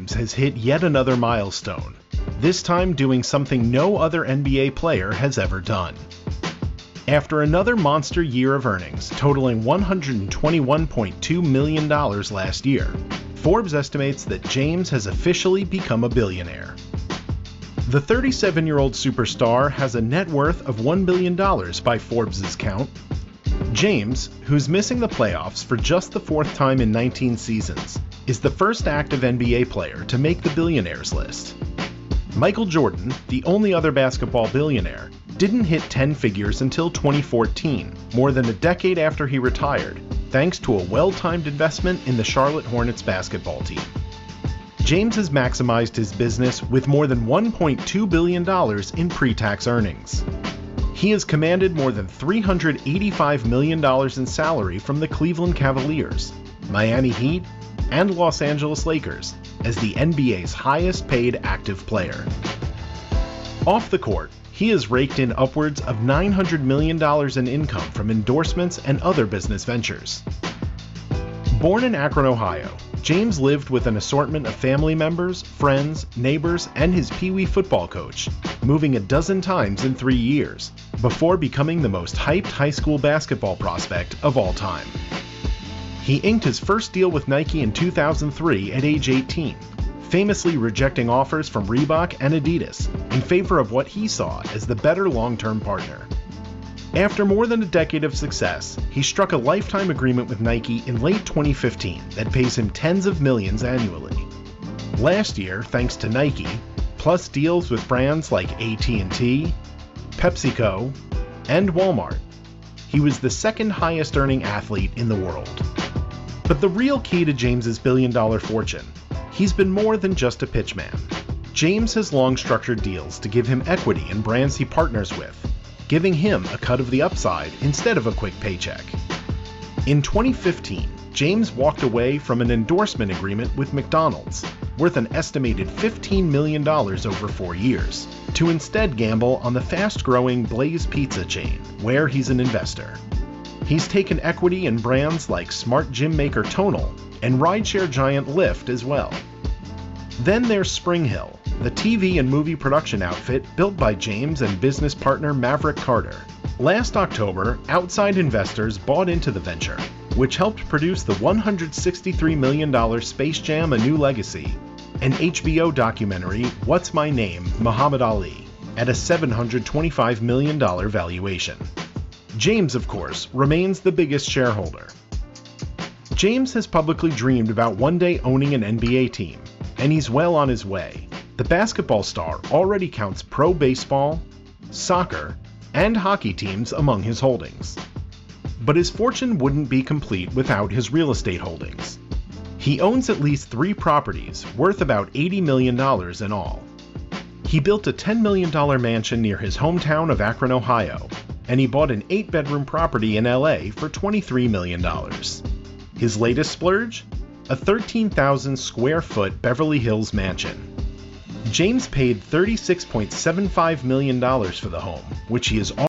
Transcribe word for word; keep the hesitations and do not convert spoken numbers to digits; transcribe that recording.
has hit yet another milestone, this time doing something no other N B A player has ever done. After another monster year of earnings, totaling one hundred twenty-one point two million dollars last year, Forbes estimates that James has officially become a billionaire. The thirty-seven-year-old superstar has a net worth of one billion dollars by Forbes' count. James, who's missing the playoffs for just the fourth time in nineteen seasons, is the first active N B A player to make the billionaires list. Michael Jordan, the only other basketball billionaire, didn't hit ten figures until twenty fourteen, more than a decade after he retired, thanks to a well-timed investment in the Charlotte Hornets basketball team. James has maximized his business with more than one point two billion dollars in pre-tax earnings. He has commanded more than three hundred eighty-five million dollars in salary from the Cleveland Cavaliers, Miami Heat, and Los Angeles Lakers as the N B A's highest-paid active player. Off the court, he has raked in upwards of nine hundred million dollars in income from endorsements and other business ventures. Born in Akron, Ohio, James lived with an assortment of family members, friends, neighbors, and his Pee Wee football coach, moving a dozen times in three years, before becoming the most hyped high school basketball prospect of all time. He inked his first deal with Nike in two thousand three at age eighteen, famously rejecting offers from Reebok and Adidas in favor of what he saw as the better long-term partner. After more than a decade of success, he struck a lifetime agreement with Nike in late twenty fifteen that pays him tens of millions annually. Last year, thanks to Nike, plus deals with brands like A T and T, PepsiCo, and Walmart, he was the second highest earning athlete in the world. But the real key to James's billion-dollar fortune, he's been more than just a pitchman. James has long structured deals to give him equity in brands he partners with, giving him a cut of the upside instead of a quick paycheck. In twenty fifteen, James walked away from an endorsement agreement with McDonald's, worth an estimated fifteen million dollars over four years, to instead gamble on the fast-growing Blaze Pizza chain, where he's an investor. He's taken equity in brands like smart gym maker Tonal and rideshare giant Lyft as well. Then there's Spring Hill, the T V and movie production outfit built by James and business partner Maverick Carter. Last October, outside investors bought into the venture, which helped produce the one hundred sixty-three million dollars Space Jam: A New Legacy, and H B O documentary What's My Name, Muhammad Ali, at a seven hundred twenty-five million dollars valuation. James, of course, remains the biggest shareholder. James has publicly dreamed about one day owning an N B A team, and he's well on his way. The basketball star already counts pro baseball, soccer, and hockey teams among his holdings. But his fortune wouldn't be complete without his real estate holdings. He owns at least three properties worth about eighty million dollars in all. He built a ten million dollars mansion near his hometown of Akron, Ohio, and he bought an eight-bedroom property in L A for twenty-three million dollars. His latest splurge? A thirteen thousand square foot Beverly Hills mansion. James paid thirty-six point seven five million dollars for the home, which he has